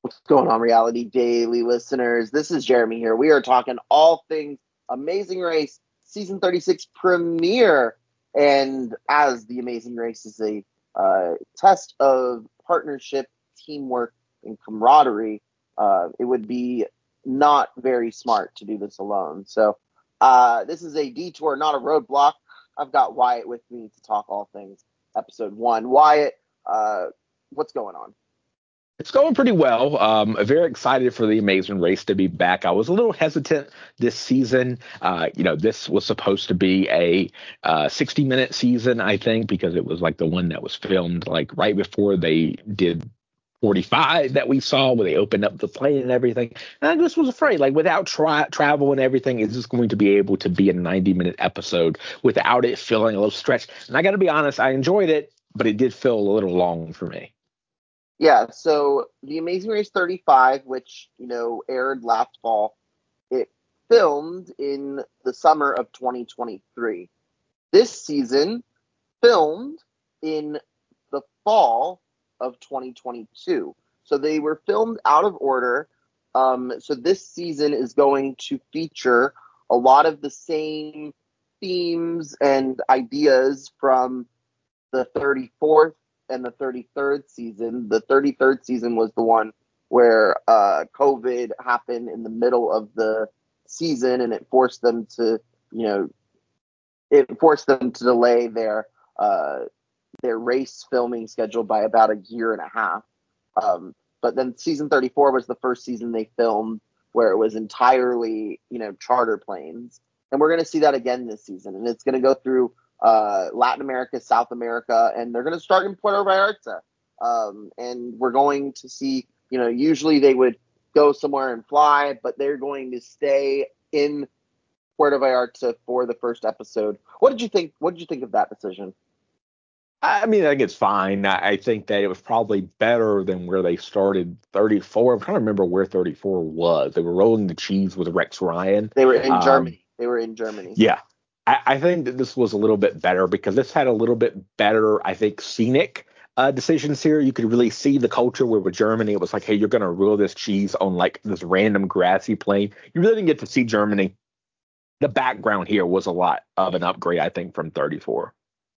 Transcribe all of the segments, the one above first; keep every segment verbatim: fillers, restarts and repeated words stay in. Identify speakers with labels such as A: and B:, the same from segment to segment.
A: What's going on, Reality Daily listeners? This is Jeremy here. We are talking all things Amazing Race Season thirty-six premiere. And as the Amazing Race is a uh, test of partnership, teamwork, and camaraderie, uh, it would be not very smart to do this alone. So uh, this is a detour, not a roadblock. I've got Wyatt with me to talk all things episode one. Wyatt, uh, what's going on?
B: It's going pretty well. Um, very excited for the Amazing Race to be back. I was a little hesitant this season. Uh, you know, this was supposed to be a uh, sixty minute season, I think, because it was like the one that was filmed like right before they did forty-five that we saw where they opened up the plane and everything. And I just was afraid, like without tra- travel and everything, is this going to be able to be a ninety minute episode without it feeling a little stretched? And I got to be honest, I enjoyed it, but it did feel a little long for me.
A: Yeah, so The Amazing Race thirty-five, which, you know, aired last fall, it filmed in the summer of twenty twenty-three. This season filmed in the fall of twenty twenty-two. So they were filmed out of order. Um, so this season is going to feature a lot of the same themes and ideas from the thirty-fourth and the thirty-third season. The thirty-third season was the one where uh, COVID happened in the middle of the season, and it forced them to, you know, it forced them to delay their uh, their race filming schedule by about a year and a half. Um, but then season thirty-four was the first season they filmed where it was entirely, you know, charter planes, and we're going to see that again this season, and it's going to go through uh, Latin America, South America, and they're going to start in Puerto Vallarta. Um, and we're going to see, you know, usually they would go somewhere and fly, but they're going to stay in Puerto Vallarta for the first episode. What did you think? What did you think of that decision?
B: I mean, I think it's fine. I think that it was probably better than where they started thirty-four. I'm trying to remember where thirty-four was. They were rolling the cheese with Rex Ryan.
A: They were in
B: Um,
A: Germany. They were in Germany.
B: yeah, I, I think that this was a little bit better because this had a little bit better, I think, scenic uh, decisions here. You could really see the culture where with Germany, it was like, hey, you're going to roll this cheese on like this random grassy plain. You really didn't get to see Germany. The background here was a lot of an upgrade, I think, from thirty-four.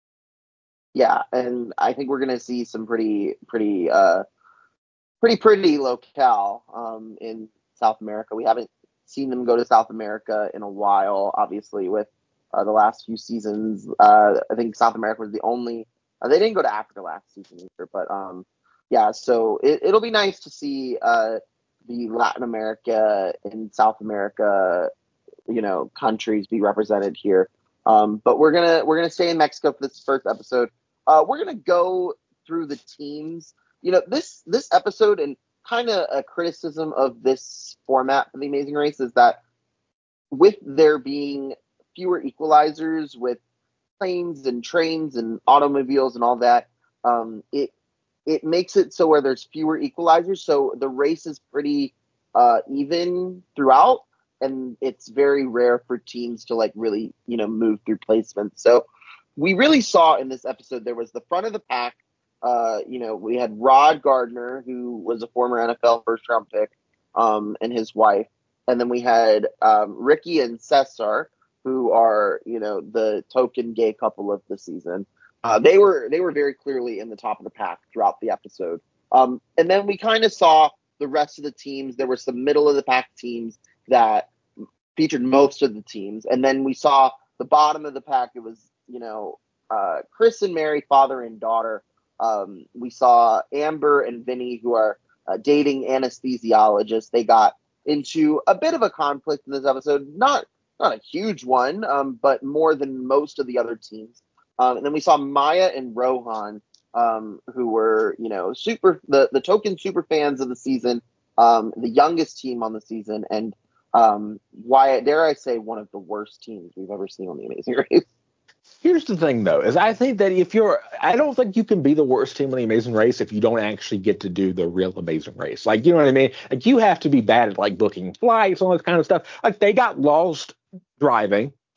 A: Yeah, and I think we're gonna see some pretty, pretty, uh, pretty, pretty locale um, in South America. We haven't seen them go to South America in a while. Obviously, with uh, the last few seasons, uh, I think South America was the only. Uh, they didn't go to Africa last season either, but um, yeah. So it, it'll be nice to see uh, the Latin America and South America, you know, countries be represented here. Um, but we're gonna we're gonna stay in Mexico for this first episode. Uh, we're gonna go through the teams. You know, this this episode and kind of a criticism of this format for the Amazing Race is that with there being fewer equalizers with planes and trains and automobiles and all that, um, it it makes it so where there's fewer equalizers, so the race is pretty uh, even throughout, and it's very rare for teams to like really, you know, move through placements. So we really saw in this episode there was the front of the pack. Uh, you know, we had Rod Gardner, who was a former N F L first round pick, um, and his wife, and then we had um, Ricky and Cesar, who are, you know, the token gay couple of the season. Uh, they were they were very clearly in the top of the pack throughout the episode. Um, and then we kind of saw the rest of the teams. There were some middle of the pack teams that featured most of the teams, and then we saw the bottom of the pack. It was, you know, uh, Chris and Mary, father and daughter. Um, we saw Amber and Vinny, who are uh, dating anesthesiologists. They got into a bit of a conflict in this episode. Not not a huge one, um, but more than most of the other teams. Um, and then we saw Maya and Rohan, um, who were, you know, super the, the token super fans of the season, um, the youngest team on the season, and um, why dare I say one of the worst teams we've ever seen on the Amazing Race.
B: Here's the thing, though, is I think that if you're, I don't think you can be the worst team in the Amazing Race if you don't actually get to do the real Amazing Race. Like, you know what I mean? Like, you have to be bad at like booking flights, all this kind of stuff. Like, they got lost driving.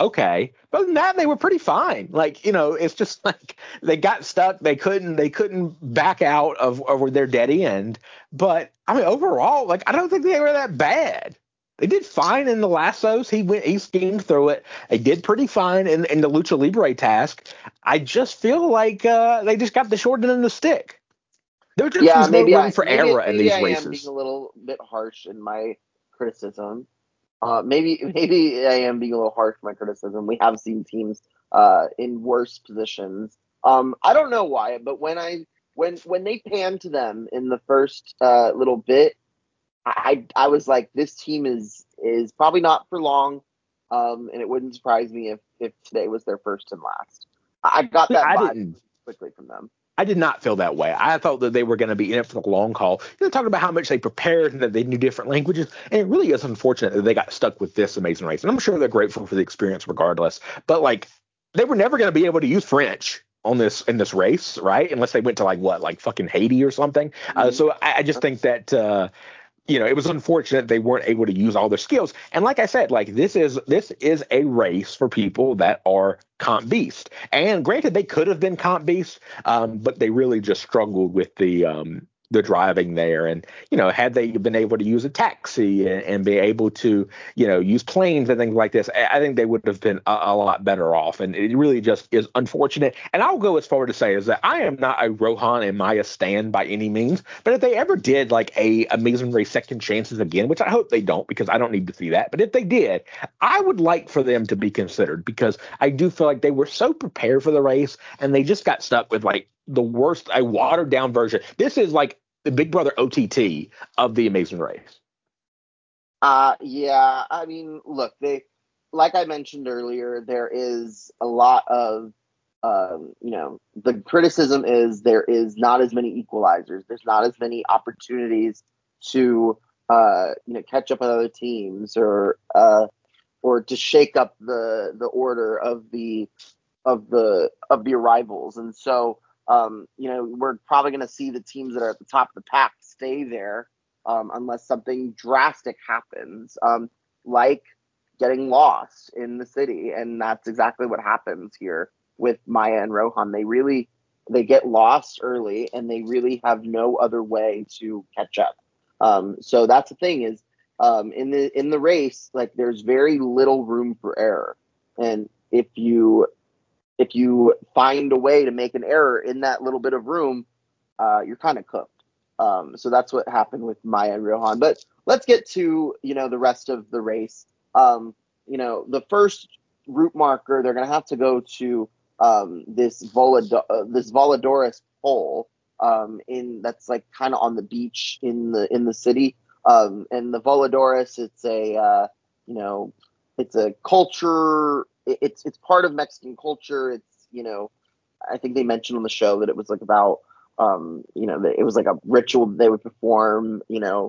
B: okay. But other than that, they were pretty fine. Like, you know, it's just like they got stuck. They couldn't they couldn't back out of, of their dead end. But I mean, overall, like I don't think they were that bad. They did fine in the lassos. He went he schemed through it. They did pretty fine in, in the Lucha Libre task. I just feel like uh, they just got the short end of the stick. There just
A: Yeah,
B: was no
A: maybe
B: room
A: I
B: for
A: maybe
B: error in
A: maybe
B: these
A: I am being
B: races.
A: a little bit harsh in my criticism. Uh, maybe maybe I am being a little harsh in my criticism. We have seen teams uh, in worse positions. Um, I don't know why, but when I when when they panned to them in the first uh, little bit, I I was like, this team is is probably not for long, um, and it wouldn't surprise me if if today was their first and last. I got that
B: I
A: vibe
B: didn't
A: quickly from them.
B: I did not feel that way. I thought that they were going to be in it for the long haul. They're talking about how much they prepared and that they knew different languages. And it really is unfortunate that they got stuck with this amazing race. And I'm sure they're grateful for the experience regardless. But like, they were never going to be able to use French on this in this race, right? Unless they went to like what, like fucking Haiti or something. Uh,
A: Mm-hmm.
B: so I, I just think that uh, you know, it was unfortunate they weren't able to use all their skills. And like I said, like this is this is a race for people that are comp beast. And granted, they could have been comp beast, um, but they really just struggled with the um, the driving there. And you know, had they been able to use a taxi and, and be able to, you know, use planes and things like this, I, I think they would have been a, a lot better off. And it really just is unfortunate. And I'll go as far to say is that I am not a Rohan and Maya stan by any means, but if they ever did like a Amazing Race Second Chances again, which I hope they don't because I don't need to see that, but if they did, I would like for them to be considered because I do feel like they were so prepared for the race and they just got stuck with like the worst, a watered down version. This is like the Big Brother O T T of the Amazing Race.
A: Uh, yeah, I mean, look, they, like I mentioned earlier, there is a lot of, um, you know, the criticism is there is not as many equalizers. There's not as many opportunities to, uh, you know, catch up with other teams or, uh, or to shake up the the order of the of the of the arrivals. And so, um, you know, we're probably going to see the teams that are at the top of the pack stay there um, unless something drastic happens, um, like getting lost in the city. And that's exactly what happens here with Maya and Rohan. They really they get lost early, and they really have no other way to catch up. Um, so that's the thing is um, in the in the race, like there's very little room for error, and if you if you find a way to make an error in that little bit of room, uh, you're kind of cooked. Um, so that's what happened with Maya and Rohan. But let's get to you know the rest of the race. Um, you know, the first route marker, they're going to have to go to um, this Volad- uh, this Voladorus pole um, in that's like kind of on the beach in the in the city. Um, and the Voladorus, it's a uh, you know it's a culture. It's it's part of Mexican culture. It's you know, I think they mentioned on the show that it was like about um, you know, it was like a ritual they would perform, you know,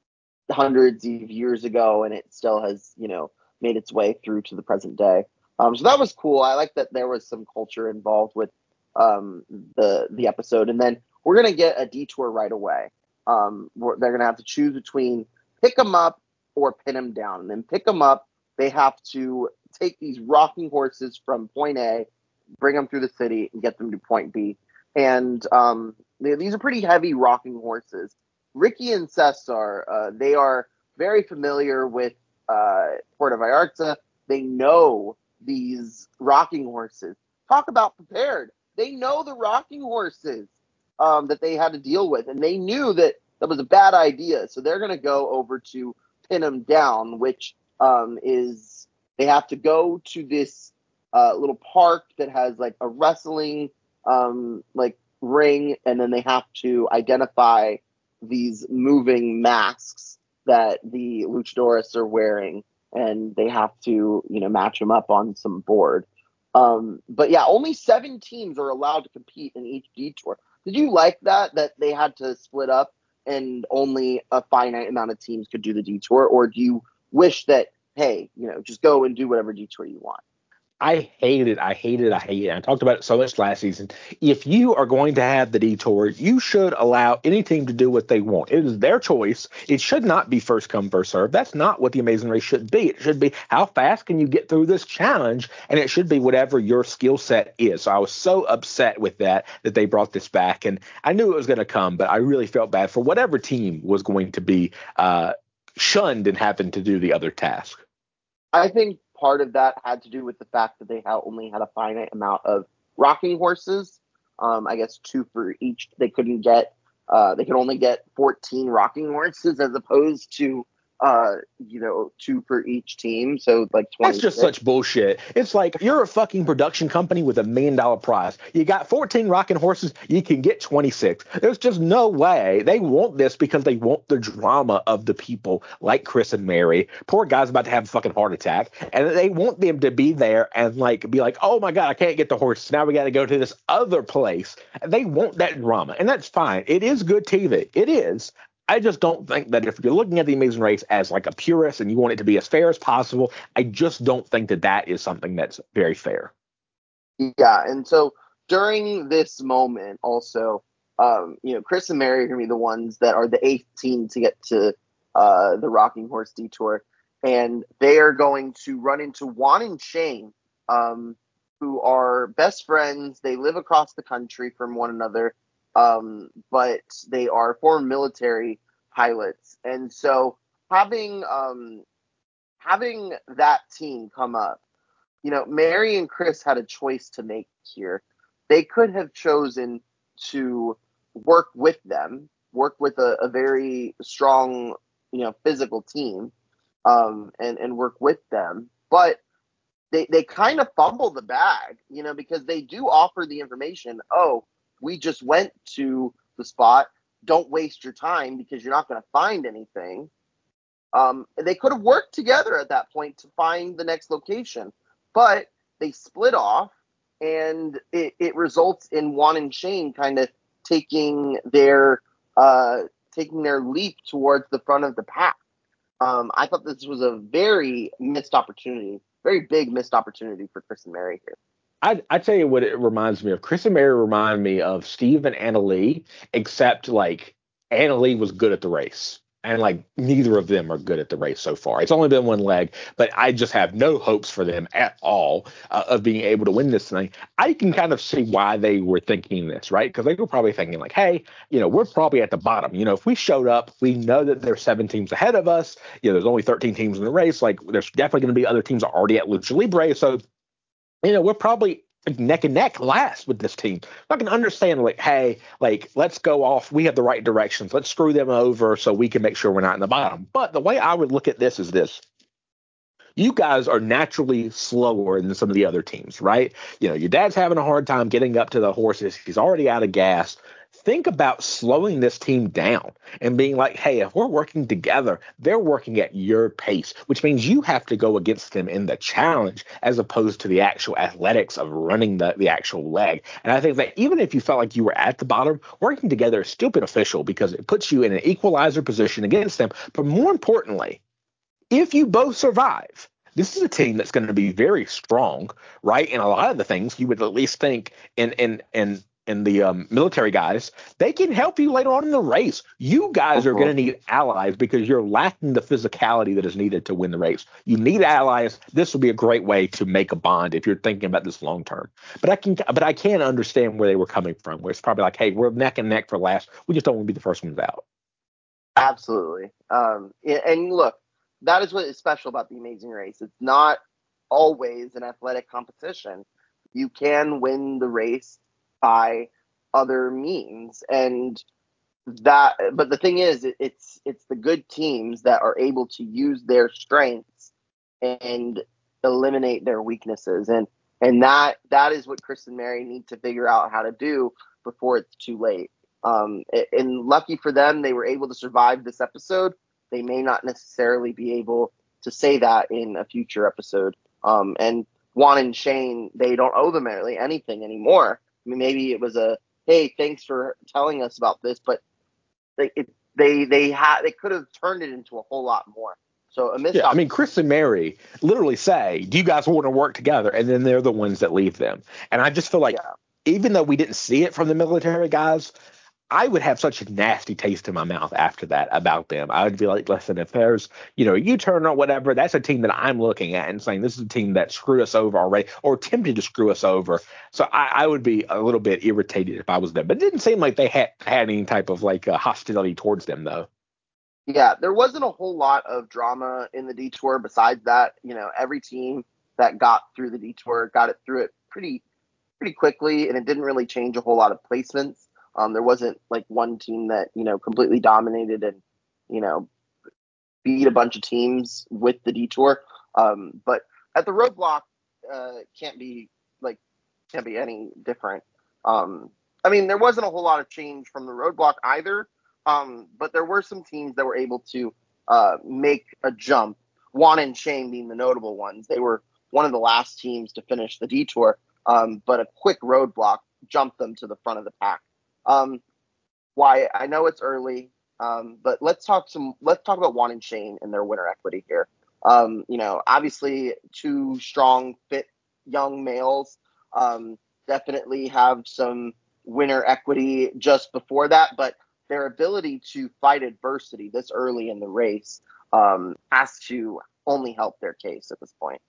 A: hundreds of years ago, and it still has you know made its way through to the present day. Um, so that was cool. I like that there was some culture involved with um, the the episode, and then we're gonna get a detour right away. Um, they're gonna have to choose between pick them up or pin them down, and then pick them up. They have to take these rocking horses from point A, bring them through the city, and get them to point B. And um, they, these are pretty heavy rocking horses. Ricky and Cesar, uh, they are very familiar with uh, Puerto Vallarta. They know these rocking horses. Talk about prepared. They know the rocking horses um, that they had to deal with, and they knew that that was a bad idea. So they're going to go over to pin them down, which um, is they have to go to this uh, little park that has like a wrestling um, like ring, and then they have to identify these moving masks that the luchadores are wearing, and they have to you know match them up on some board. Um, but yeah, only seven teams are allowed to compete in each detour. Did you like that that they had to split up and only a finite amount of teams could do the detour, or do you wish that hey you know just go and do whatever detour you want?
B: I hate it. I hate it. I hate it. I talked about it so much last season. If you are going to have the detour, you should allow any team to do what they want. It is their choice. It should not be first come, first serve. That's not what the Amazing Race should be. It should be how fast can you get through this challenge, and it should be whatever your skill set is. So I was so upset with that that they brought this back, and I knew it was going to come, but I really felt bad for whatever team was going to be uh, shunned and having to do the other task.
A: I think part of that had to do with the fact that they had only had a finite amount of rocking horses. Um, I guess two for each. They couldn't get. Uh, they could only get fourteen rocking horses as opposed to uh, you know, two for each team. So like
B: That's just
A: twenty-six.
B: such bullshit. It's like you're a fucking production company with a million dollar prize. You got fourteen rocking horses, you can get twenty-six. There's just no way. They want this because they want the drama of the people like Chris and Mary. Poor guy's about to have a fucking heart attack. And they want them to be there and like be like, oh my God, I can't get the horses. Now we got to go to this other place. They want that drama. And that's fine. It is good T V. It is. I just don't think that if you're looking at the Amazing Race as like a purist and you want it to be as fair as possible, I just don't think that that is something that's very fair.
A: Yeah, and so during this moment, also, um, you know, Chris and Mary are going to be the ones that are the eighth team to get to uh, the Rocking Horse Detour, and they are going to run into Juan and Shane, um, who are best friends. They live across the country from one another, um, but they are former military pilots, and so having um, having that team come up, you know, Mary and Chris had a choice to make here. They could have chosen to work with them, work with a, a very strong, you know, physical team, um, and and work with them. But they they kind of fumble the bag, you know, because they do offer the information. Oh, we just went to the spot. Don't waste your time because you're not going to find anything. Um, they could have worked together at that point to find the next location, but they split off, and it, it results in Juan and Shane kind of taking their uh, taking their leap towards the front of the pack. Um, I thought this was a very missed opportunity, very big missed opportunity for Chris and Mary here.
B: I I tell you what it reminds me of. Chris and Mary remind me of Steve and Anna Lee, except like Anna Lee was good at the race. And like neither of them are good at the race so far. It's only been one leg, but I just have no hopes for them at all uh, of being able to win this thing. I can kind of see why they were thinking this, right? Because they were probably thinking like, hey, you know, we're probably at the bottom. You know, if we showed up, we know that there's seven teams ahead of us. You know, there's only thirteen teams in the race. Like, there's definitely going to be other teams already at Lucha Libre. So you know, we're probably neck and neck last with this team. I can understand, like, hey, like, let's go off. We have the right directions. Let's screw them over so we can make sure we're not in the bottom. But the way I would look at this is this. You guys are naturally slower than some of the other teams, right? You know, your dad's having a hard time getting up to the horses. He's already out of gas. Think about slowing this team down and being like, hey, if we're working together, they're working at your pace, which means you have to go against them in the challenge as opposed to the actual athletics of running the, the actual leg. And I think that even if you felt like you were at the bottom, working together is still beneficial because it puts you in an equalizer position against them. But more importantly, if you both survive, this is a team that's going to be very strong, right? And a lot of the things you would at least think in in in in the um, military guys, they can help you later on in the race. You guys are going
A: Uh-huh.
B: to need allies because you're lacking the physicality that is needed to win the race. You need allies. This will be a great way to make a bond if you're thinking about this long term. But I can, but I can understand where they were coming from. Where it's probably like, hey, we're neck and neck for last. We just don't want to be the first ones out.
A: Absolutely. Um, and look, that is what is special about the Amazing Race. It's not always an athletic competition. You can win the race by other means, and that. But the thing is, it, it's it's the good teams that are able to use their strengths and eliminate their weaknesses, and and that that is what Chris and Mary need to figure out how to do before it's too late. Um, and lucky for them, they were able to survive this episode. They may not necessarily be able to say that in a future episode. Um, and Juan and Shane, they don't owe them really anything anymore. I mean, maybe it was a, hey, thanks for telling us about this, but they it, they they had they could have turned it into a whole lot more. So a missed
B: Yeah, I mean,
A: opportunity.
B: Chris and Mary literally say, "Do you guys want to work together?" And then they're the ones that leave them. And I just feel like,
A: Yeah,
B: even though we didn't see it from the military guys, I would have such a nasty taste in my mouth after that about them. I would be like, listen, if there's, you know, a U-turn or whatever, that's a team that I'm looking at and saying this is a team that screwed us over already or attempted to screw us over. So I, I would be a little bit irritated if I was them. But it didn't seem like they had, had any type of like uh, hostility towards them, though.
A: yeah. There wasn't a whole lot of drama in the detour. Besides that, you know, every team that got through the detour got it through it pretty pretty quickly, and it didn't really change a whole lot of placements. Um, there wasn't like one team that you know completely dominated and you know beat a bunch of teams with the detour. Um, but at the roadblock, uh, can't be like can't be any different. Um, I mean, there wasn't a whole lot of change from the roadblock either, um, but there were some teams that were able to uh, make a jump. Juan and Shane being the notable ones. They were one of the last teams to finish the detour, um, but a quick roadblock jumped them to the front of the pack. Um, why I know it's early, um, but let's talk some. Let's talk about Juan and Shane and their winner equity here. Um, you know, obviously, two strong, fit young males um, definitely have some winner equity just before that, but their ability to fight adversity this early in the race um, has to only help their case at this point.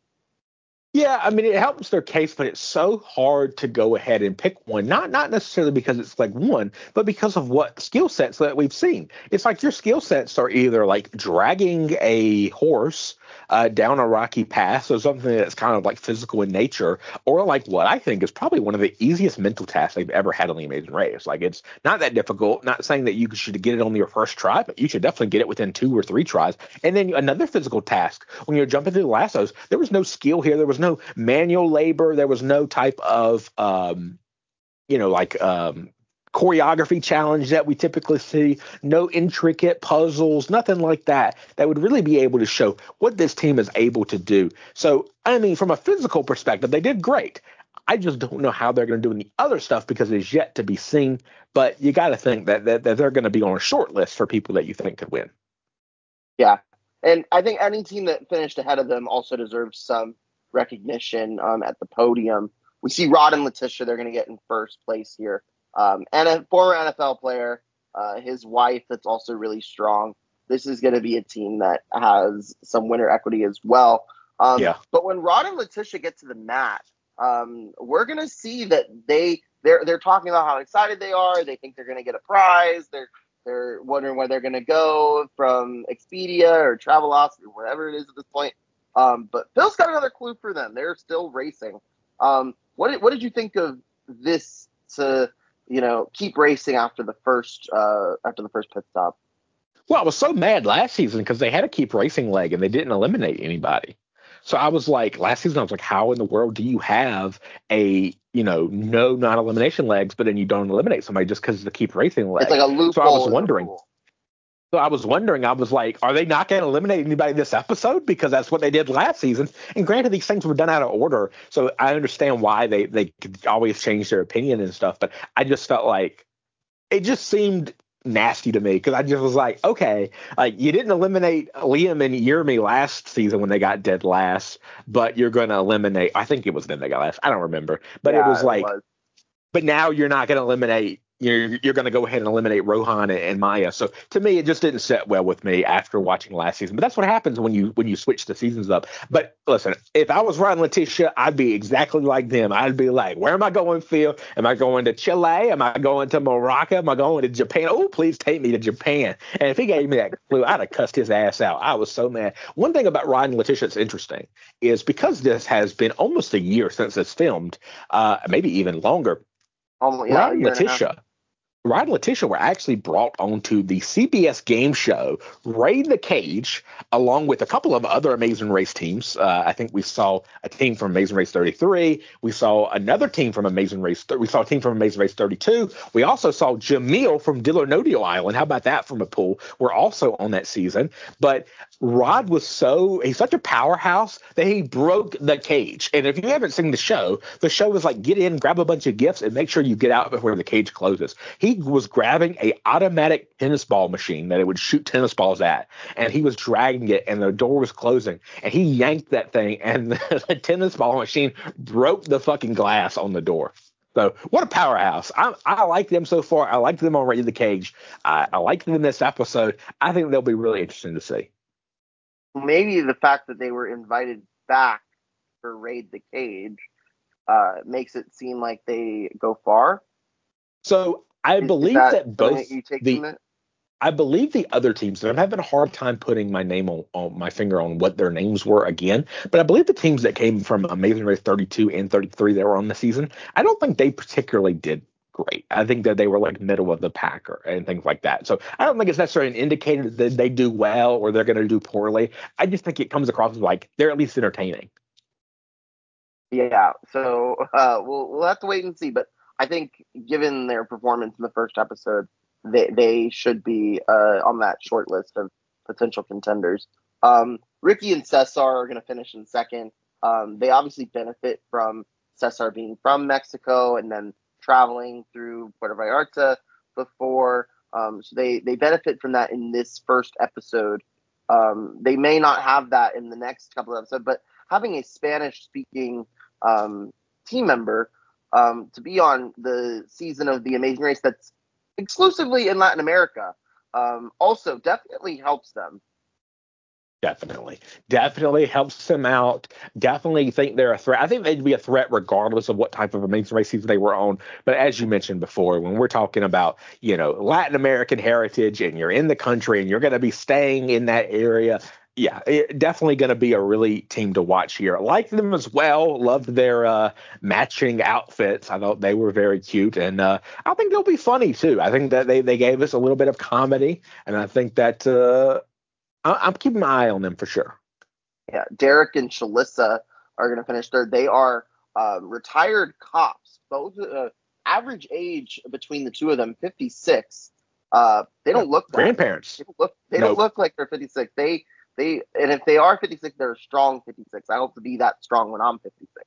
B: Yeah, I mean it helps their case, but it's so hard to go ahead and pick one. Not not necessarily because it's like one, but because of what skill sets that we've seen. It's like your skill sets are either like dragging a horse uh, down a rocky path, so something that's kind of like physical in nature, or like what I think is probably one of the easiest mental tasks they've ever had on the Amazing Race. Like it's not that difficult. Not saying that you should get it on your first try, but you should definitely get it within two or three tries. And then another physical task when you're jumping through the lassos, there was no skill here. There was no manual labor. There was no type of, um, you know, like um, choreography challenge that we typically see. No intricate puzzles, nothing like that. That would really be able to show what this team is able to do. So, I mean, from a physical perspective, they did great. I just don't know how they're going to do in the other stuff because it is yet to be seen. But you got to think that, that that they're going to be on a short list for people that you think could win.
A: Yeah. And I think any team that finished ahead of them also deserves some recognition um, at the podium. We see Rod and Letitia, they're going to get in first place here. Um, and a former N F L player, uh, his wife, that's also really strong. This is going to be a team that has some winner equity as well. Um,
B: Yeah.
A: but when Rod and Letitia get to the mat, um, we're going to see that they they're they're talking about how excited they are. They think they're going to get a prize. They're they're wondering where they're going to go from Expedia or Travelocity or whatever it is at this point. Um, but Phil's got another clue for them. They're still racing. Um, what did, what did you think of this to you know keep racing after the first uh, after the first pit stop?
B: Well, I was so mad last season because they had a keep racing leg and they didn't eliminate anybody. So I was like, last season, I was like, how in the world do you have a, you know, no non elimination legs, but then you don't eliminate somebody just because of the keep racing
A: It's
B: leg?
A: like a
B: So I was
A: loophole in the
B: wondering.
A: rule.
B: So I was wondering, I was like, are they not going to eliminate anybody this episode? Because that's what they did last season. And granted, these things were done out of order. So I understand why they, they could always change their opinion and stuff. But I just felt like it just seemed nasty to me because I just was like, okay, like you didn't eliminate Liam and Yermi last season when they got dead last, but you're going to eliminate. I think it was them that got last. I don't remember, but it
A: Yeah,
B: was
A: it
B: like,
A: was.
B: but now you're not going to eliminate. You're you're going to go ahead and eliminate Rohan and, and Maya. So to me, it just didn't set well with me after watching last season. But that's what happens when you when you switch the seasons up. But listen, if I was Ryan Letitia, I'd be exactly like them. I'd be like, where am I going, Phil? Am I going to Chile? Am I going to Morocco? Am I going to Japan? Oh, please take me to Japan. And if he gave me that clue, I'd have cussed his ass out. I was so mad. One thing about Ryan Letitia that's interesting is because this has been almost a year since it's filmed, uh, maybe even longer.
A: Almost, yeah,
B: Ryan
A: a
B: and
A: year and a half.
B: Letitia Rod and Letitia were actually brought onto the C B S game show Raid the Cage, along with a couple of other Amazing Race teams. Uh, I think we saw a team from Amazing Race thirty-three. We saw another team from Amazing Race. We saw a team from Amazing Race thirty-two. We also saw Jamil from Dillarnodio Island. How about that from a pool? We're also on that season. But Rod was so he's such a powerhouse that he broke the cage. And if you haven't seen the show, the show is like get in, grab a bunch of gifts, and make sure you get out before the cage closes. He was grabbing a automatic tennis ball machine that it would shoot tennis balls at, and he was dragging it, and the door was closing, and he yanked that thing, and the, the tennis ball machine broke the fucking glass on the door. So what a powerhouse. I, I like them so far. I like them on Raid the Cage. I, I like them in this episode. I think they'll be really interesting to see.
A: Maybe the fact that they were invited back for Raid the Cage uh, makes it seem like they go far.
B: So I
A: is,
B: believe
A: is that,
B: that both
A: that you take
B: the I believe the other teams, and I'm having a hard time putting my name on, on my finger on what their names were again, but I believe the teams that came from Amazing Race thirty-two and thirty-three that were on the season, I don't think they particularly did great. I think that they were like middle of the pack or, and things like that. So I don't think it's necessarily an indicator that they do well or they're going to do poorly. I just think it comes across as like they're at least entertaining.
A: Yeah, so uh, we'll we'll have to wait and see. But I think given their performance in the first episode, they they should be uh, on that short list of potential contenders. Um, Ricky and Cesar are going to finish in second. Um, they obviously benefit from Cesar being from Mexico and then traveling through Puerto Vallarta before. Um, so they, they benefit from that in this first episode. Um, they may not have that in the next couple of episodes, but having a Spanish-speaking um, team member um, to be on the season of The Amazing Race that's exclusively in Latin America um, also definitely helps them.
B: Definitely. Definitely helps them out. Definitely think they're a threat. I think they'd be a threat regardless of what type of Amazing Race season they were on. But as you mentioned before, when we're talking about, you know, Latin American heritage and you're in the country and you're going to be staying in that area, yeah, it, definitely going to be a really team to watch here. Like them as well. Loved their uh, matching outfits. I thought they were very cute. And uh, I think they'll be funny, too. I think that they, they gave us a little bit of comedy. And I think that uh, I'm keeping my eye on them for sure.
A: Yeah, Derek and Shalissa are going to finish third. They are um, retired cops. Both uh, average age between the two of them, fifty-six. Uh, they don't look that.
B: Grandparents.
A: They don't look. They
B: nope.
A: don't look like they're fifty-six. They they and if they are fifty-six, they're a strong fifty-six. I hope to be that strong when I'm fifty-six.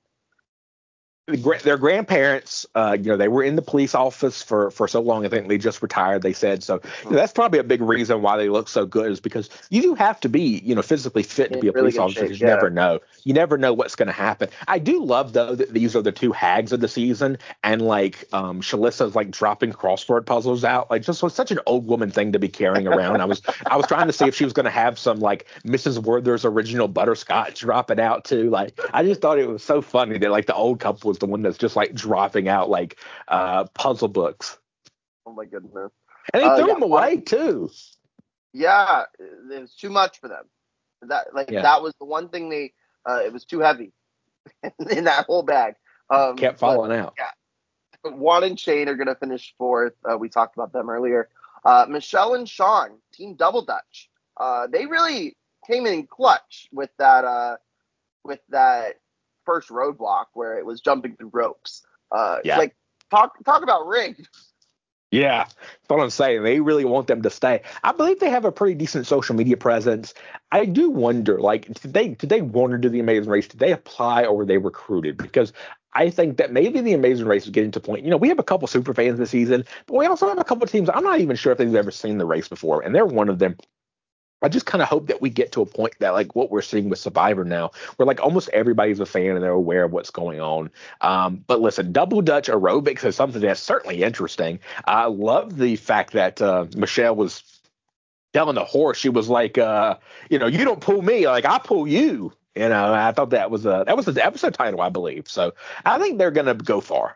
B: Their grandparents, uh, you know, they were in the police office for, for so long. I think they just retired. They said so. You know, that's probably a big reason why they look so good is because you do have to be, you know, physically fit to
A: In
B: be a
A: really
B: police
A: good
B: officer.
A: shape,
B: Because you
A: yeah.
B: never know. You never know what's going to happen. I do love though that these are the two hags of the season, and like um, Shalissa's like dropping crossword puzzles out. Like just was such an old woman thing to be carrying around. I was I was trying to see if she was going to have some like Missus Werther's original butterscotch drop it out too. Like I just thought it was so funny that like the old couple was the one that's just like dropping out like uh puzzle books.
A: Oh my goodness.
B: And they
A: Uh,
B: threw
A: yeah,
B: them away too.
A: Yeah, it was too much for them. That like
B: Yeah.
A: that was the one thing they. Uh, it was too heavy in that whole bag. Um,
B: Kept
A: but
B: falling out.
A: yeah, Juan and Shane are going to finish fourth. Uh, we talked about them earlier. Uh, Michelle and Sean, Team Double Dutch. Uh, they really came in clutch with that. Uh, with that first roadblock where it was jumping through ropes. Uh,
B: Yeah.
A: Like talk talk about rigged.
B: Yeah, that's what I'm saying. They really want them to stay. I believe they have a pretty decent social media presence. I do wonder, like, did they did they want to do the Amazing Race? Did they apply or were they recruited? Because I think that maybe the Amazing Race is getting to a point. You know, we have a couple super fans this season, but we also have a couple teams. I'm not even sure if they've ever seen the race before, and they're one of them. I just kind of hope that we get to a point that like what we're seeing with Survivor now, where like almost everybody's a fan and they're aware of what's going on. Um, but listen, double Dutch aerobics is something that's certainly interesting. I love the fact that uh, Michelle was telling the horse, she was like, uh, you know, you don't pull me, like I pull you. You know, I thought that was a that was the episode title, I believe. So I think they're gonna go far.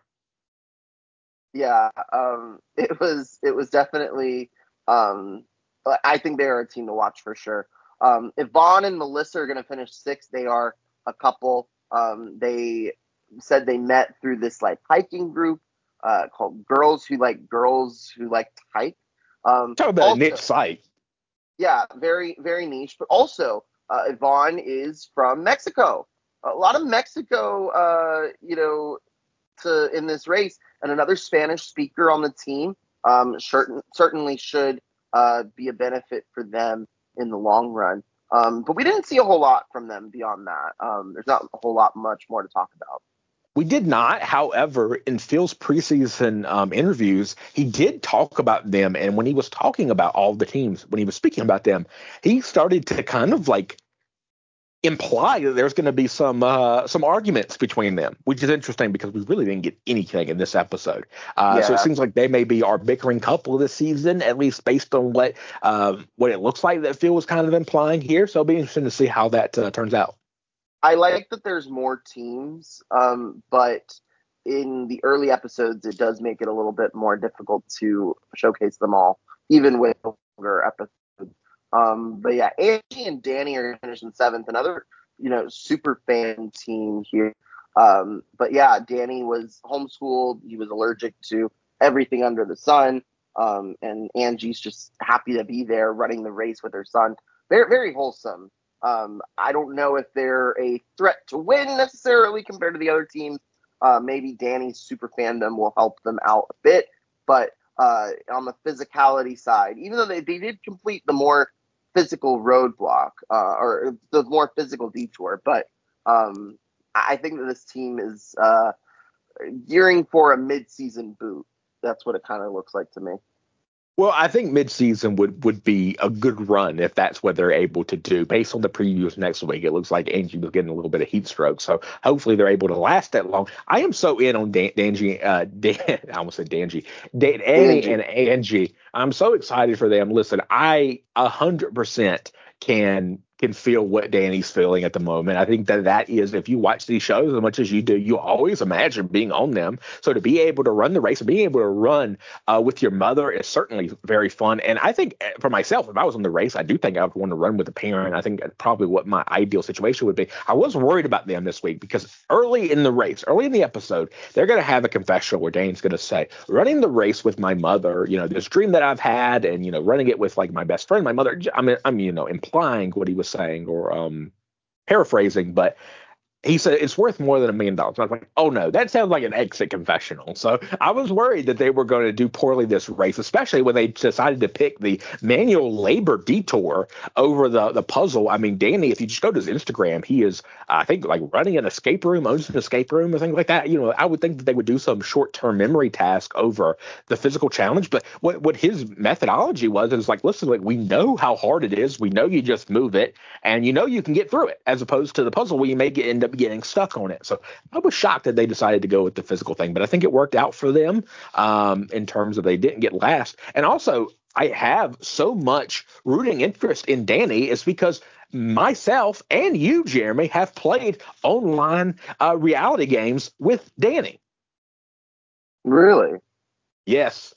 A: Yeah, um, it was it was definitely. Um, I think they're a team to watch for sure. Um, if Vaughn and Melissa are going to finish sixth, they are a couple. Um, they said they met through this like hiking group uh, called Girls Who Like Girls Who Like to Hike. Um,
B: Talk about a
A: also,
B: niche site.
A: yeah, very very niche. But also, uh, Yvonne is from Mexico. A lot of Mexico, uh, you know, to in this race, and another Spanish speaker on the team um, certain, certainly should uh, be a benefit for them in the long run. Um, but we didn't see a whole lot from them beyond that. Um, there's not a whole lot much more to talk about.
B: We did not. However, in Phil's preseason um, interviews, he did talk about them. And when he was talking about all the teams, when he was speaking about them, he started to kind of like imply that there's going to be some uh, some arguments between them, which is interesting because we really didn't get anything in this episode. Uh, so it
A: Yeah,
B: seems like they may be our bickering couple this season, at least based on what um, what it looks like that Phil was kind of implying here. So it'll be interesting to see how that uh, turns out.
A: I like that there's more teams, um, but in the early episodes, it does make it a little bit more difficult to showcase them all, even with longer episodes. Um, but yeah, Angie and Danny are finishing seventh. Another, you know, super fan team here. Um, but yeah, Danny was homeschooled. He was allergic to everything under the sun. Um, and Angie's just happy to be there running the race with her son. Very, very wholesome. Um, I don't know if they're a threat to win necessarily compared to the other teams. Uh, maybe Danny's super fandom will help them out a bit. But uh, on the physicality side, even though they, they did complete the more physical roadblock uh, or the more physical detour, but um, I think that this team is uh, gearing for a mid-season boot. That's what it kind of looks like to me.
B: Well, I think midseason would would be a good run if that's what they're able to do. Based on the previews next week, it looks like Angie was getting a little bit of heat stroke, so hopefully they're able to last that long. I am so in on Dan, Dangy, uh, Dan, I almost said Dangy, Dan, Annie
A: Angie.
B: and Angie. I'm so excited for them. Listen, I a hundred percent can can feel what Danny's feeling at the moment. I think that that is, if you watch these shows as much as you do, you always imagine being on them. So to be able to run the race and being able to run uh, with your mother is certainly very fun. And I think uh, for myself, if I was in the race, I do think I would want to run with a parent. I think that's probably what my ideal situation would be. I was worried about them this week because early in the race, early in the episode, they're going to have a confessional where Dane's going to say, running the race with my mother, you know, this dream that I've had and, you know, running it with like my best friend, my mother, I'm, I'm you know, implying what he was saying or um, paraphrasing, but he said it's worth more than a million dollars. I was like, oh no, that sounds like an exit confessional. So I was worried that they were going to do poorly this race, especially when they decided to pick the manual labor detour over the, the puzzle. I mean, Danny, if you just go to his Instagram, he is, I think, like running an escape room, owns an escape room or things like that. You know, I would think that they would do some short term memory task over the physical challenge. But what, what his methodology was is like, listen, like we know how hard it is. We know you just move it and you know you can get through it, as opposed to the puzzle where you may get, end up getting stuck on it. So I was shocked that they decided to go with the physical thing, but I think it worked out for them um, in terms of they didn't get last. And also, I have so much rooting interest in Danny is because myself and you, Jeremy, have played online uh, reality games with Danny.
A: Really?
B: Yes.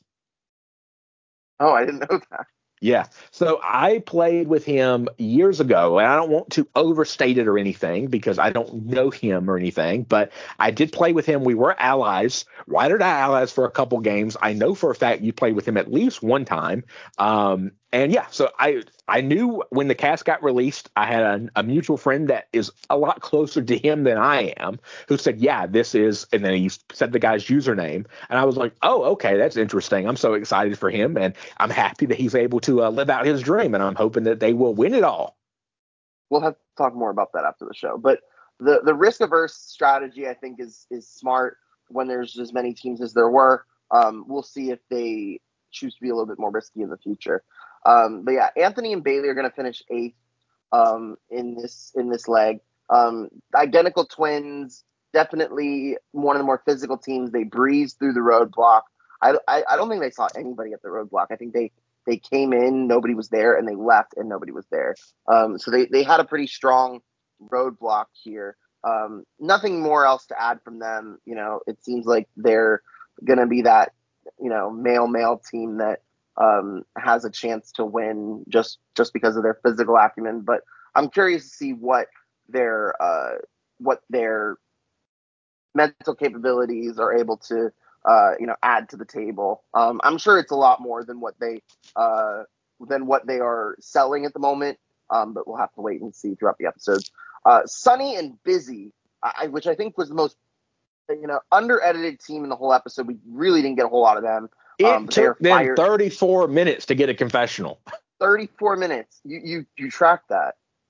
A: Oh, I didn't know that.
B: Yeah. So I played with him years ago, and I don't want to overstate it or anything because I don't know him or anything, but I did play with him. We were allies, ride or die allies for a couple games. I know for a fact you played with him at least one time. Um, and yeah, so I I knew when the cast got released, I had a, a mutual friend that is a lot closer to him than I am, who said, yeah, this is, and then he said the guy's username. And I was like, oh, okay, that's interesting. I'm so excited for him. And I'm happy that he's able to uh, live out his dream, and I'm hoping that they will win it all.
A: We'll have to talk more about that after the show. But the the risk averse strategy, I think, is is smart when there's as many teams as there were. Um, we'll see if they choose to be a little bit more risky in the future. Um, but yeah, Anthony and Bailey are going to finish eighth um, in this in this leg. Um, identical twins, definitely one of the more physical teams. They breezed through the roadblock. I, I, I don't think they saw anybody at the roadblock. I think they they came in, nobody was there, and they left, and nobody was there. Um, so they, they had a pretty strong roadblock here. Um, nothing more else to add from them. You know, it seems like they're going to be that, you know, male male team that um, has a chance to win just just because of their physical acumen. But I'm curious to see what their uh, what their mental capabilities are able to uh, you know add to the table. Um, I'm sure it's a lot more than what they uh, than what they are selling at the moment. Um, but we'll have to wait and see throughout the episodes. Uh, Sunny and Busy, I, which I think was the most you know under edited team in the whole episode. We really didn't get a whole lot of them. Um,
B: It
A: but they
B: took
A: are
B: them
A: fired.
B: thirty-four minutes to get a confessional.
A: thirty-four minutes. You you you track that?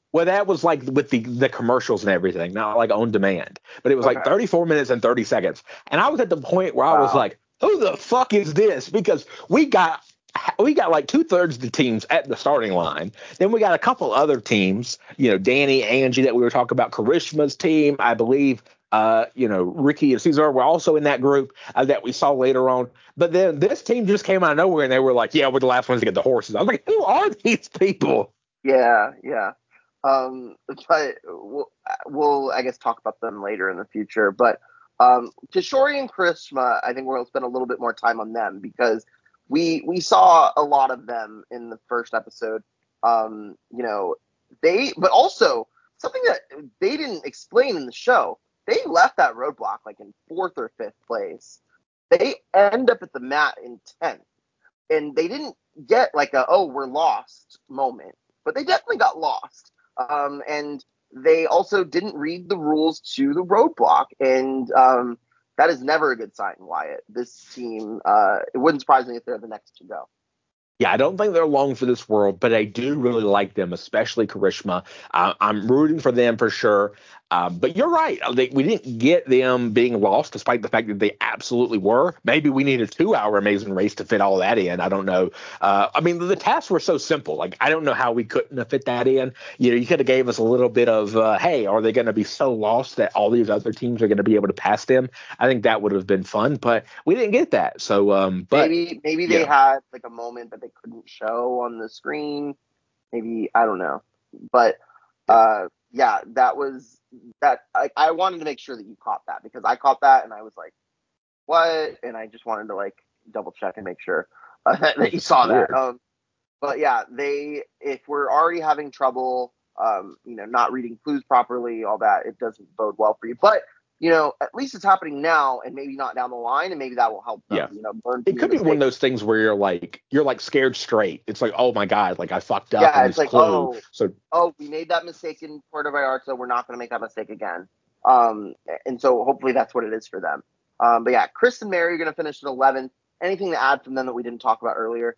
B: Well, that was like with the the commercials and everything, not like on demand. But it was like
A: Okay.
B: thirty-four minutes and thirty seconds. And I was at the point where I was
A: Wow.
B: like, who the fuck is this? Because we got we got like two thirds of the teams at the starting line. Then we got a couple other teams, you know, Danny, Angie that we were talking about, Karishma's team, I believe. Uh, you know, Ricky and Cesar were also in that group uh, that we saw later on. But then this team just came out of nowhere and they were like, yeah, we're the last ones to get the horses. I was like, who are these people?
A: Yeah, yeah. Um, but we'll, we'll, I guess, talk about them later in the future. But um, Kishori and Krishma, I think we'll spend a little bit more time on them because we we saw a lot of them in the first episode. Um, you know, they, but also something that they didn't explain in the show. They left that roadblock like in fourth or fifth place. They end up at the mat in tenth, and they didn't get like a oh we're lost moment, but they definitely got lost. Um, and they also didn't read the rules to the roadblock, and um, that is never a good sign, Wyatt. This team, uh, it wouldn't surprise me if they're the next to go.
B: Yeah, I don't think they're long for this world, but I do really like them, especially Karishma. Uh, I'm rooting for them for sure. Um, but you're right. They, we didn't get them being lost, despite the fact that they absolutely were. Maybe we need a two-hour Amazing Race to fit all that in. I don't know. Uh, I mean, the tasks were so simple. Like, I don't know how we couldn't have fit that in. You know, you could have gave us a little bit of, uh, hey, are they going to be so lost that all these other teams are going to be able to pass them? I think that would have been fun, but we didn't get that. So, um, but
A: Maybe maybe they
B: yeah.
A: had like a moment that they couldn't show on the screen. Maybe I don't know, but uh, yeah, that was that. I, I wanted to make sure that you caught that because I caught that and I was like, what? And I just wanted to like double check and make sure uh, that, that you saw that.
B: Weird.
A: Um, but yeah, they if we're already having trouble, um, you know, not reading clues properly, all that, it doesn't bode well for you. But you know, at least it's happening now, and maybe not down the line, and maybe that will help them.
B: Yeah.
A: You know, learn
B: It
A: from your
B: could be one of
A: mistakes.
B: those things where you're like you're like scared straight. It's like, oh my God, like I fucked up on
A: Yeah, it's
B: this
A: like,
B: clue.
A: oh,
B: So
A: oh, we made that mistake in Puerto Vallarta. We're not going to make that mistake again. Um, and so hopefully that's what it is for them. Um, but yeah, Chris and Mary are going to finish at eleventh. Anything to add from them that we didn't talk about earlier?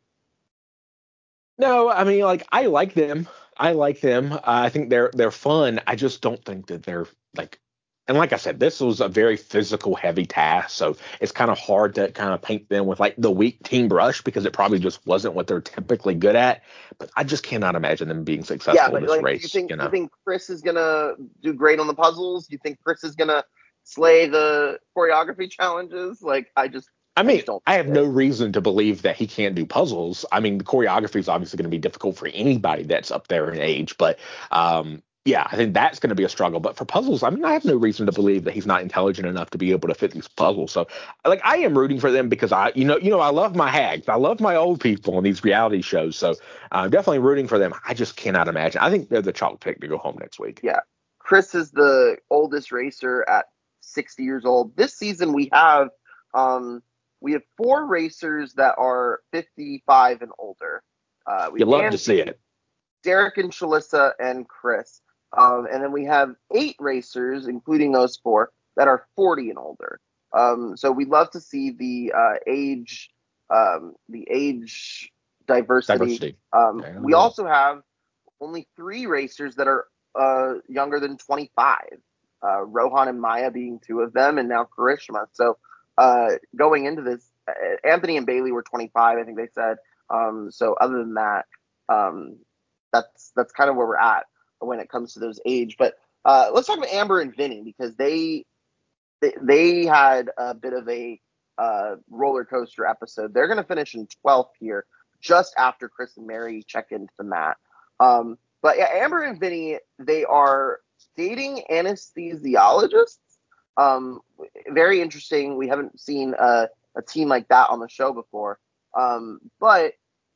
B: no, I mean like I like them. I like them. Uh, I think they're they're fun. I just don't think that they're like and like I said, this was a very physical heavy task, so it's kind of hard to kind of paint them with like the weak team brush because it probably just wasn't what they're typically good at. But I just cannot imagine them being
A: Yeah,
B: successful in
A: but
B: this
A: like, do you
B: race,
A: think
B: you
A: do you
B: know.
A: think Chris is going to do great on the puzzles? Do you think Chris is going to slay the choreography challenges? Like, I just,
B: I
A: I
B: mean,
A: just don't
B: I
A: see
B: have
A: it.
B: no reason to believe that he can't do puzzles. I mean, the choreography is obviously going to be difficult for anybody that's up there in age, but um, yeah, I think that's going to be a struggle. But for puzzles, I mean, I have no reason to believe that he's not intelligent enough to be able to fit these puzzles. So, like, I am rooting for them because I, you know, you know, I love my hags, I love my old people on these reality shows. So, I'm definitely rooting for them. I just cannot imagine. I think they're the chalk pick to go home next week.
A: Yeah, Chris is the oldest racer at sixty years old. This season we have um, we have four racers that are fifty-five and older. Uh, we
B: You
A: have
B: love to see
A: Angie,
B: it.
A: Derek and Shalissa, and Chris. Um, and then we have eight racers, including those four, that are forty and older. Um, so we'd love to see the uh, age, um, the age diversity.
B: Diversity.
A: Um,
B: Yeah, I
A: we
B: agree.
A: also have only three racers that are uh, younger than twenty-five. Uh, Rohan and Maya being two of them, and now Karishma. So uh, going into this, uh, Anthony and Bailey were twenty-five, I think they said. Um, so other than that, um, that's that's kind of where we're at when it comes to those age. But uh, let's talk about Amber and Vinny because they they, they had a bit of a uh, roller coaster episode. They're going to finish in twelfth here, just after Chris and Mary check into the mat. Um, but yeah, Amber and Vinny, they are dating anesthesiologists. Um, very interesting. We haven't seen a, a team like that on the show before. Um, but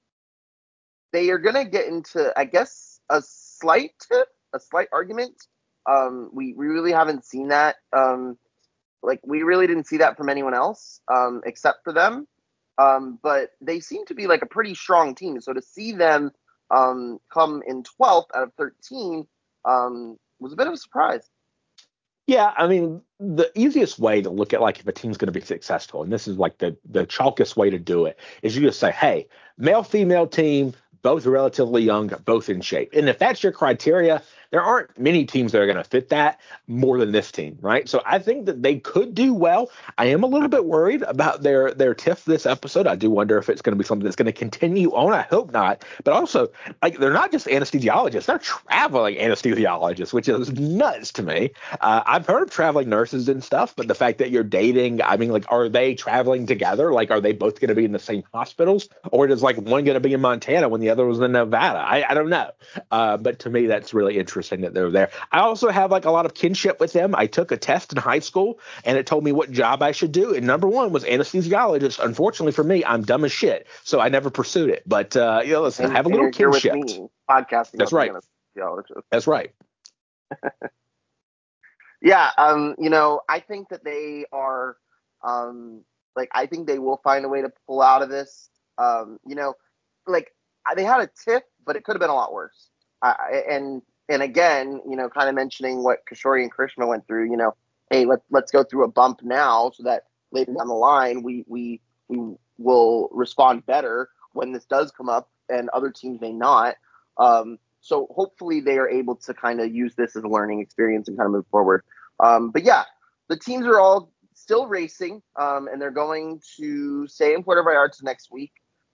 A: they are going to get into, I guess, a slight tip, a slight argument. Um, we, we really haven't seen that. Um, like we really didn't see that from anyone else um, except for them. Um, but they seem to be like a pretty strong team. So to see them um, come in twelfth out of thirteen um, was a bit of a surprise.
B: Yeah, I mean, the easiest way to look at like if a team's going to be successful, and this is like the the chalkest way to do it, is you just say, hey, male female team, both relatively young, both in shape, and if that's your criteria, there aren't many teams that are going to fit that more than this team, right? So I think that they could do well. I am a little bit worried about their their tiff this episode. I do wonder if it's going to be something that's going to continue on. I hope not. But also, like, they're not just anesthesiologists; they're traveling anesthesiologists, which is nuts to me. Uh, I've heard of traveling nurses and stuff, but the fact that you're dating, I mean, like, are they traveling together? Like, are they both going to be in the same hospitals, or is like one going to be in Montana when the other was in Nevada? I, I don't know. Uh, but to me, that's really interesting that they're there. I also have like a lot of kinship with them. I took a test in high school, and it told me what job I should do, and number one was anesthesiologist. Unfortunately for me, I'm dumb as shit, so I never pursued it. But uh, you know, listen, I
A: And,
B: have a
A: and
B: little
A: you're here with
B: kinship.
A: me podcasting
B: That's
A: about
B: right.
A: the anesthesiologist.
B: That's right.
A: Yeah, um, you know, I think that they are, um, like, I think they will find a way to pull out of this. Um, you know, like, they had a tiff, but it could have been a lot worse. Uh, and and again, you know, kind of mentioning what Kishore and Krishna went through. You know, hey, let let's go through a bump now, so that later down the line we we we will respond better when this does come up, and other teams may not. Um, so hopefully they are able to kind of use this as a learning experience and kind of move forward. Um, but yeah, the teams are all still racing, um, and they're going to stay in Puerto Vallarta next week.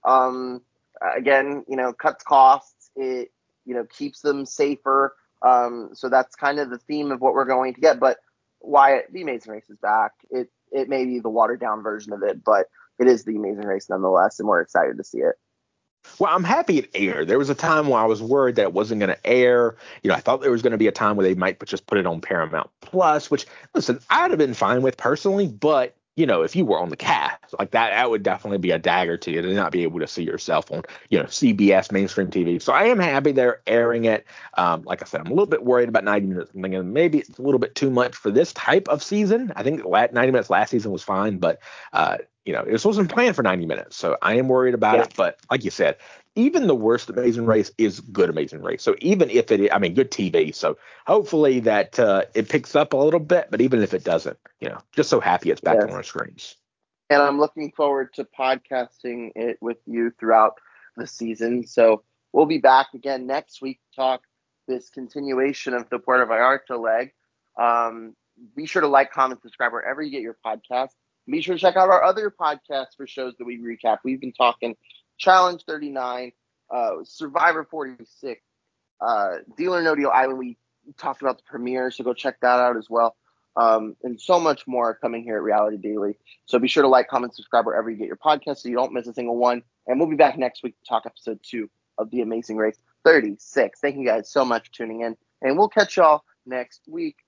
A: Um, again, you know, cuts costs. It, you know, keeps them safer. Um, so that's kind of the theme of what we're going to get. But Wyatt, the Amazing Race is back. It it may be the watered down version of it, but it is the Amazing Race nonetheless, and we're excited to see it.
B: Well, I'm happy it aired. There was a time where I was worried that it wasn't going to air. You know, I thought there was going to be a time where they might just put it on Paramount Plus, which, listen, I'd have been fine with personally, but you know, if you were on the cast like that, that would definitely be a dagger to you to not be able to see yourself on, you know, C B S mainstream T V. So I am happy they're airing it. Um, like I said, I'm a little bit worried about ninety minutes. I'm thinking maybe it's a little bit too much for this type of season. I think ninety minutes last season was fine, but uh, you know, it wasn't planned for ninety minutes. So I am worried about
A: Yeah.
B: it. But like you said, even the worst Amazing Race is good Amazing Race. So even if it, I mean, good T V. So hopefully that uh, it picks up a little bit. But even if it doesn't, you know, just so happy it's back on
A: Yes.
B: our screens.
A: And I'm looking forward to podcasting it with you throughout the season. So we'll be back again next week to talk this continuation of the Puerto Vallarta leg. Um, be sure to like, comment, subscribe wherever you get your podcast. Be sure to check out our other podcasts for shows that we recap. We've been talking Challenge thirty-nine, uh, Survivor forty-six, uh, Deal or No Deal Island. We talked about the premiere, so go check that out as well. Um, and so much more coming here at Reality Daily. So be sure to like, comment, subscribe wherever you get your podcast so you don't miss a single one. And we'll be back next week to talk episode two of The Amazing Race thirty-six. Thank you guys so much for tuning in, and we'll catch y'all next week.